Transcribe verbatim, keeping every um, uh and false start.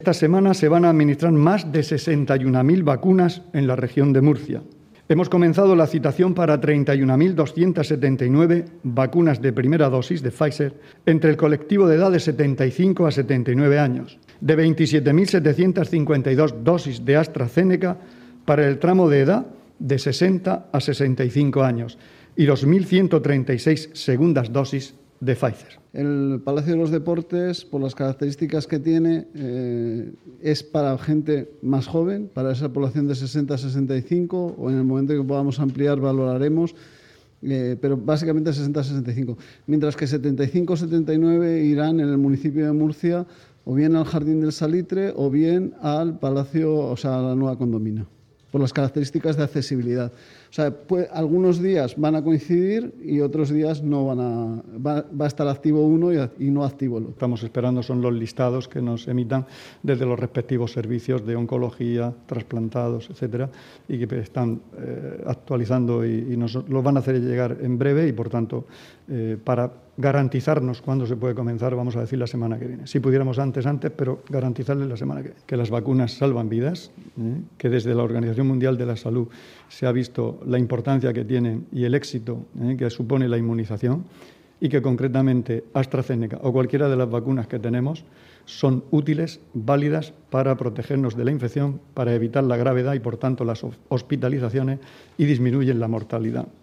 Esta semana se van a administrar más de sesenta y una mil vacunas en la región de Murcia. Hemos comenzado la citación para treinta y una mil doscientas setenta y nueve vacunas de primera dosis de Pfizer entre el colectivo de edad de setenta y cinco a setenta y nueve años, de veintisiete mil setecientas cincuenta y dos dosis de AstraZeneca para el tramo de edad de sesenta a sesenta y cinco años y dos mil ciento treinta y seis segundas dosis de Pfizer. El Palacio de los Deportes, por las características que tiene, eh, es para gente más joven, para esa población de sesenta a sesenta y cinco, o en el momento que podamos ampliar valoraremos, eh, pero básicamente sesenta a sesenta y cinco. Mientras que setenta y cinco a setenta y nueve irán en el municipio de Murcia o bien al Jardín del Salitre o bien al Palacio, o sea, a la nueva condomina, por las características de accesibilidad. O sea, pues, algunos días van a coincidir y otros días no van a, va, va a estar activo uno y, y no activo el otro. Estamos esperando son los listados que nos emitan desde los respectivos servicios de oncología, trasplantados, etcétera, y que están eh, actualizando y, y nos los van a hacer llegar en breve y, por tanto, eh, para garantizarnos cuándo se puede comenzar, vamos a decir la semana que viene. Si pudiéramos antes, antes, pero garantizarles la semana que viene. Que las vacunas salvan vidas, ¿eh? Que desde la Organización Mundial de la Salud se ha visto la importancia que tienen y el éxito ¿eh? que supone la inmunización y que concretamente AstraZeneca o cualquiera de las vacunas que tenemos son útiles, válidas para protegernos de la infección, para evitar la gravedad y, por tanto, las hospitalizaciones y disminuyen la mortalidad.